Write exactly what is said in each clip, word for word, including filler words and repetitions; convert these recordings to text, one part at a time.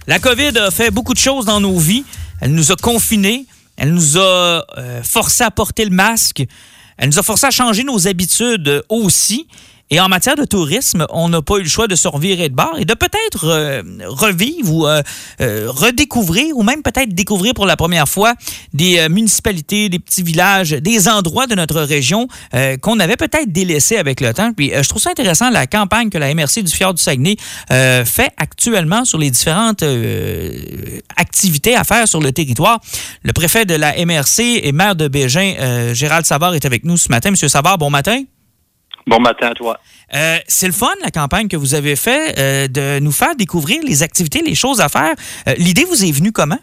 La COVID a fait beaucoup de choses dans nos vies. Elle nous a confinés. Elle nous a euh, forcé à porter le masque. Elle nous a forcé à changer nos habitudes aussi. Et en matière de tourisme, on n'a pas eu le choix de se revirer de bord et de peut-être euh, revivre ou euh, euh, redécouvrir ou même peut-être découvrir pour la première fois des euh, municipalités, des petits villages, des endroits de notre région euh, qu'on avait peut-être délaissés avec le temps. Puis euh, je trouve ça intéressant, la campagne que la M R C du Fjord du Saguenay euh, fait actuellement sur les différentes euh, activités à faire sur le territoire. Le préfet de la M R C et maire de Bégin, euh, Gérald Savard, est avec nous ce matin. Monsieur Savard, bon matin. Bon matin à toi. Euh, c'est le fun, la campagne que vous avez faite, euh, de nous faire découvrir les activités, les choses à faire. Euh, l'idée vous est venue comment?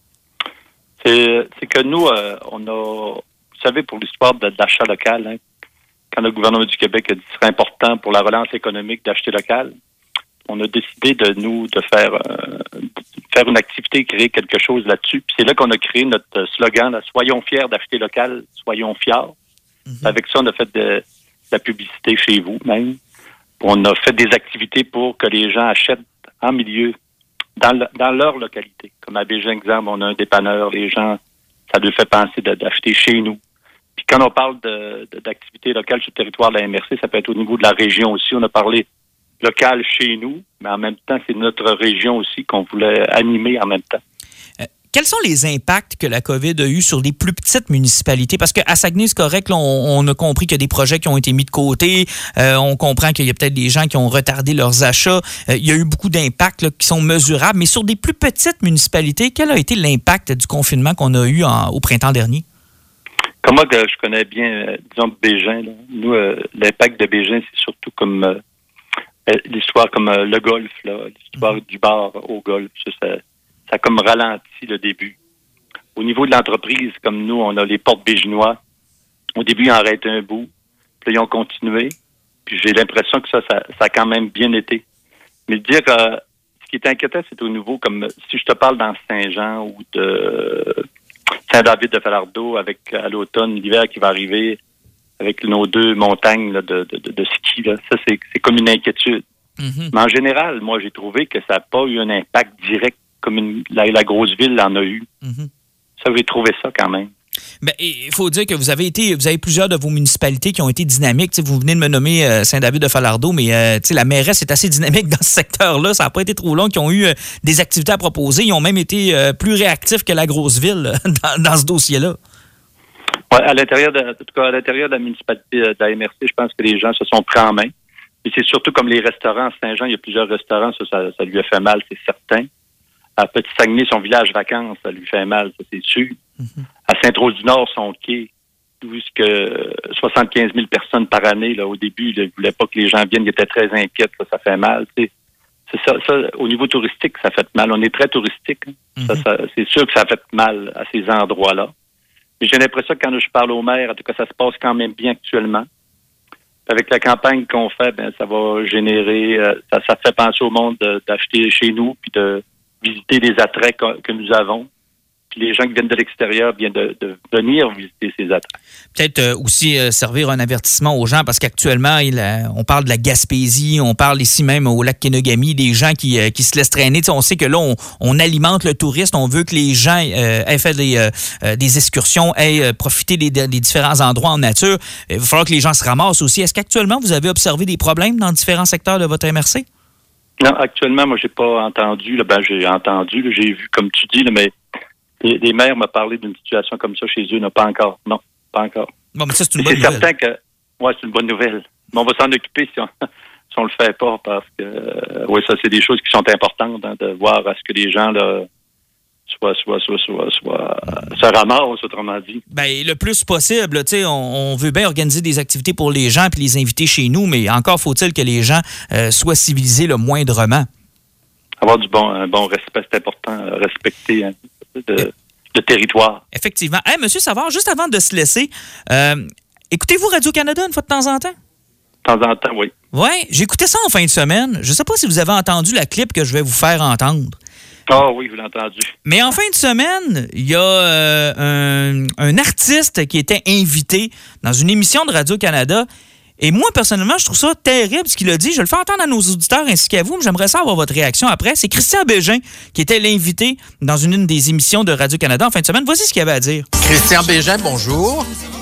C'est, c'est que nous, euh, on a, vous savez, pour l'histoire de, de l'achat local, hein, quand le gouvernement du Québec a dit que ce serait important pour la relance économique d'acheter local, on a décidé de nous, de faire, euh, de faire une activité, créer quelque chose là-dessus. Puis c'est là qu'on a créé notre slogan, là, soyons fiers d'acheter local, soyons fiers. Mm-hmm. Avec ça, on a fait de la publicité chez vous même. On a fait des activités pour que les gens achètent en milieu, dans, le, dans leur localité. Comme à Bégin, exemple, on a un dépanneur, les gens, ça leur fait penser de, d'acheter chez nous. Puis quand on parle de, de, d'activités locales sur le territoire de la M R C, ça peut être au niveau de la région aussi. On a parlé local chez nous, mais en même temps, c'est notre région aussi qu'on voulait animer en même temps. Quels sont les impacts que la COVID a eu sur les plus petites municipalités? Parce qu'à Saguenay, c'est correct, là, on, on a compris qu'il y a des projets qui ont été mis de côté. Euh, on comprend qu'il y a peut-être des gens qui ont retardé leurs achats. Euh, il y a eu beaucoup d'impacts là, qui sont mesurables. Mais sur des plus petites municipalités, quel a été l'impact du confinement qu'on a eu en, au printemps dernier? Comme moi, je connais bien, euh, disons, Bégin. Là. Nous, euh, l'impact de Bégin, c'est surtout comme euh, l'histoire comme euh, le golf, là, l'histoire mmh. du bar au golf. Ça, ça Ça a comme ralenti le début. Au niveau de l'entreprise, comme nous, on a les portes béginois. Au début, ils en arrêtaient un bout. Puis ils ont continué. Puis j'ai l'impression que ça, ça, ça a quand même bien été. Mais dire, euh, ce qui est inquiétant, c'est au niveau, comme si je te parle dans Saint-Jean ou de Saint-David-de-Falardeau, avec à l'automne, l'hiver qui va arriver, avec nos deux montagnes là, de, de, de, de ski, là, ça, c'est, c'est comme une inquiétude. Mm-hmm. Mais en général, moi, j'ai trouvé que ça n'a pas eu un impact direct comme une, la, la grosse ville en a eu. Mm-hmm. Ça, j'ai trouvé ça quand même. Bien, il faut dire que vous avez été, vous avez plusieurs de vos municipalités qui ont été dynamiques. T'sais, vous venez de me nommer euh, Saint-David-de-Falardeau, mais euh, la mairesse est assez dynamique dans ce secteur-là. Ça n'a pas été trop long. Ils ont eu euh, des activités à proposer. Ils ont même été euh, plus réactifs que la grosse ville euh, dans, dans ce dossier-là. Oui, à l'intérieur de, en tout cas, à l'intérieur de la municipalité de la M R C, je pense que les gens se sont pris en main. Et c'est surtout comme les restaurants à Saint-Jean, il y a plusieurs restaurants, ça, ça, ça lui a fait mal, c'est certain. À Petit-Saguenay, son village vacances, ça lui fait mal, ça c'est sûr. Mm-hmm. À Saint-Rose-du-Nord, son quai, où que soixante-quinze mille personnes par année, là, au début, il ne voulait pas que les gens viennent, il était très inquiet, là, ça fait mal. C'est, c'est ça, ça, au niveau touristique, ça fait mal. On est très touristique. Hein. Mm-hmm. Ça, ça, c'est sûr que ça fait mal à ces endroits-là. Mais j'ai l'impression que quand je parle au maire, en tout cas, ça se passe quand même bien actuellement. Avec la campagne qu'on fait, ben ça va générer, euh, ça, ça fait penser au monde de, d'acheter chez nous, puis de visiter les attraits que, que nous avons. Puis les gens qui viennent de l'extérieur viennent de, de venir visiter ces attraits. Peut-être euh, aussi euh, servir un avertissement aux gens, parce qu'actuellement, il, euh, on parle de la Gaspésie, on parle ici même au lac Kenogami, des gens qui, euh, qui se laissent traîner. T'sais, on sait que là, on, on alimente le tourisme, on veut que les gens euh, aient fait des, euh, des excursions, aient euh, profité des, des différents endroits en nature. Il va falloir que les gens se ramassent aussi. Est-ce qu'actuellement, vous avez observé des problèmes dans différents secteurs de votre M R C? Non, actuellement, moi, j'ai pas entendu. Là, ben, j'ai entendu, là, j'ai vu, comme tu dis, là, mais les, les maires m'ont parlé d'une situation comme ça chez eux. Non, pas encore. Non, pas encore. Bon, mais ça, c'est une bonne nouvelle. C'est certain que, ouais, c'est une bonne nouvelle. Mais on va s'en occuper si on, si on le fait pas, parce que, euh, oui, ça, c'est des choses qui sont importantes, hein, de voir à ce que les gens, là, soit, soit, soit, soit, soit, euh, se ramassent, autrement dit. Bien, le plus possible, tu sais, on, on veut bien organiser des activités pour les gens puis les inviter chez nous, mais encore faut-il que les gens euh, soient civilisés le moindrement. Avoir du bon, un bon respect, c'est important, respecter hein, de, le territoire. Effectivement. Hey, Monsieur Savard, juste avant de se laisser, euh, écoutez-vous Radio-Canada une fois de temps en temps? De temps en temps, oui. Oui, j'écoutais ça en fin de semaine. Je ne sais pas si vous avez entendu la clip que je vais vous faire entendre. Ah oh, oui, je l'ai entendu. Mais en fin de semaine, il y a euh, un, un artiste qui était invité dans une émission de Radio-Canada Et moi, personnellement, je trouve ça terrible ce qu'il a dit. Je le fais entendre à nos auditeurs ainsi qu'à vous, mais j'aimerais ça avoir votre réaction après. C'est Christian Bégin qui était l'invité dans une, une des émissions de Radio-Canada en fin de semaine. Voici ce qu'il avait à dire. Christian Bégin, bonjour.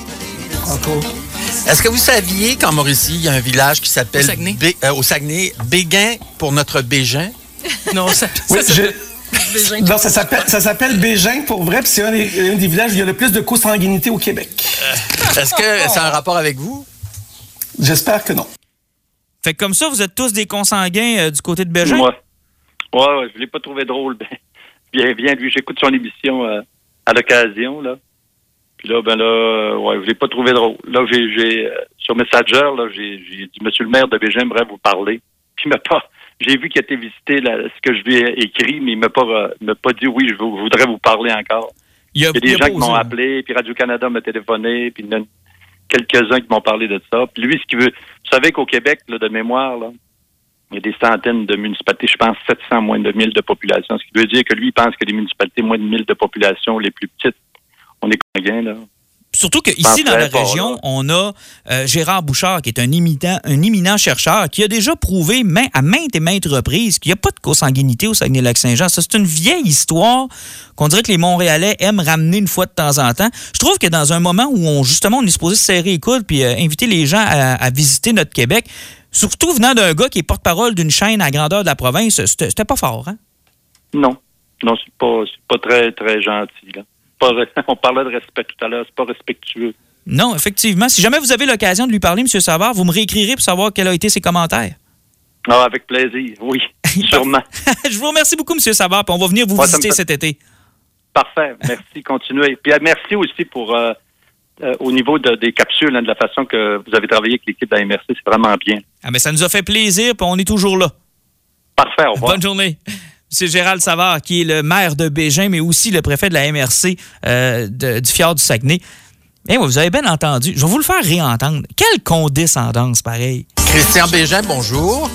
Encore. Est-ce que vous saviez qu'en Mauricie, il y a un village qui s'appelle... Au Saguenay. Bé- euh, au Saguenay, Béguin pour notre Bégin? Non, ça, Oui, ça, je... Bégin. Non, ça s'appelle, ça s'appelle Bégin pour vrai, puis c'est un des, un des villages où il y a le plus de consanguinité au Québec. Est-ce que ça a un rapport avec vous? J'espère que non. Fait que comme ça, vous êtes tous des consanguins euh, du côté de Bégin? Moi. Ouais, ouais, je l'ai pas trouvé drôle. Ben, bien, bien, lui, j'écoute son émission euh, à l'occasion, là. Puis là, ben là, euh, ouais, je l'ai pas trouvé drôle. Là, j'ai, j'ai euh, sur Messenger, là, j'ai, j'ai dit, Monsieur le maire de Bégin aimerait vous parler. Puis il m'a pas, j'ai vu qu'il était visité là, ce que je lui ai écrit, mais il m'a pas, euh, m'a pas dit oui, je, vous, je voudrais vous parler encore. Il y a, Il y a des il y a gens pas qui m'ont osé. appelé, puis Radio-Canada m'a téléphoné, puis il y en a quelques-uns qui m'ont parlé de ça. Puis lui, ce qu'il veut... Vous savez qu'au Québec, là, de mémoire, là, il y a des centaines de municipalités, je pense sept cents moins de mille de population. Ce qui veut dire que lui, il pense que les municipalités moins de mille de population, les plus petites, on est combien, là? Surtout qu'ici, Je dans la penserais pas, région, là. on a euh, Gérard Bouchard, qui est un imitant, un éminent chercheur, qui a déjà prouvé main, à maintes et maintes reprises qu'il n'y a pas de consanguinité au Saguenay-Lac-Saint-Jean. Ça, c'est une vieille histoire qu'on dirait que les Montréalais aiment ramener une fois de temps en temps. Je trouve que dans un moment où on justement on est supposé se serrer les coudes puis euh, inviter les gens à, à visiter notre Québec, surtout venant d'un gars qui est porte-parole d'une chaîne à grandeur de la province, c'était, c'était pas fort, hein? Non. Non, c'est pas, c'est pas très, très gentil, là. Pas, on parlait de respect tout à l'heure, c'est pas respectueux. Non, effectivement. Si jamais vous avez l'occasion de lui parler, M. Savard, vous me réécrirez pour savoir quels ont été ses commentaires. Ah, avec plaisir, oui, sûrement. Je vous remercie beaucoup, M. Savard, puis on va venir vous Ouais, ça me visiter fait- cet été. Parfait, merci, continuez. Puis euh, merci aussi pour, euh, euh, au niveau de- des capsules, hein, de la façon que vous avez travaillé avec l'équipe de la M R C, c'est vraiment bien. Ah, mais ça nous a fait plaisir, puis on est toujours là. Parfait, au revoir. Bonne journée. M. Gérald Savard, qui est le maire de Bégin, mais aussi le préfet de la M R C euh, de- du fjord du Saguenay. Eh, vous avez bien entendu. Je vais vous le faire réentendre. Quelle condescendance, pareil. Christian Bégin, bonjour.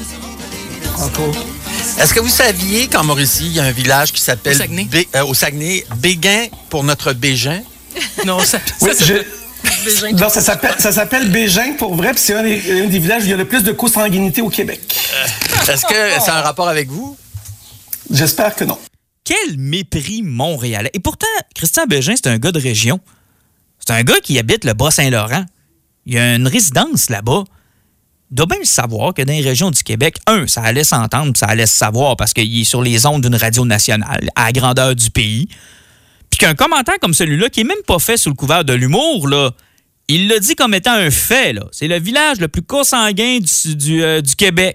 Encore. Est-ce que vous saviez qu'en Mauricie, il y a un village qui s'appelle... Au Saguenay. Bé- euh, au Saguenay, Béguin pour notre Bégin? Non, ça, Oui, ça, je... Bégin. Non, ça s'appelle, ça s'appelle Bégin pour vrai, puis c'est un des, un des villages où il y a le plus de consanguinité au Québec. Est-ce que ça a un rapport avec vous? J'espère que non. Quel mépris montréalais. Et pourtant, Christian Bégin, c'est un gars de région. C'est un gars qui habite le Bas-Saint-Laurent. Il a une résidence là-bas. Il doit bien le savoir que dans les régions du Québec, un, ça allait s'entendre, puis ça allait se savoir parce qu'il est sur les ondes d'une radio nationale, à la grandeur du pays. Puis qu'un commentaire comme celui-là, qui est même pas fait sous le couvert de l'humour, là, il l'a dit comme étant un fait. Là. C'est le village le plus consanguin du, du, euh, du Québec.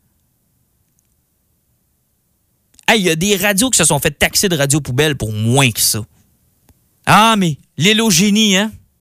Hey, il y a des radios qui se sont fait taxer de radio poubelle pour moins que ça. Ah, mais l'élogénie, hein?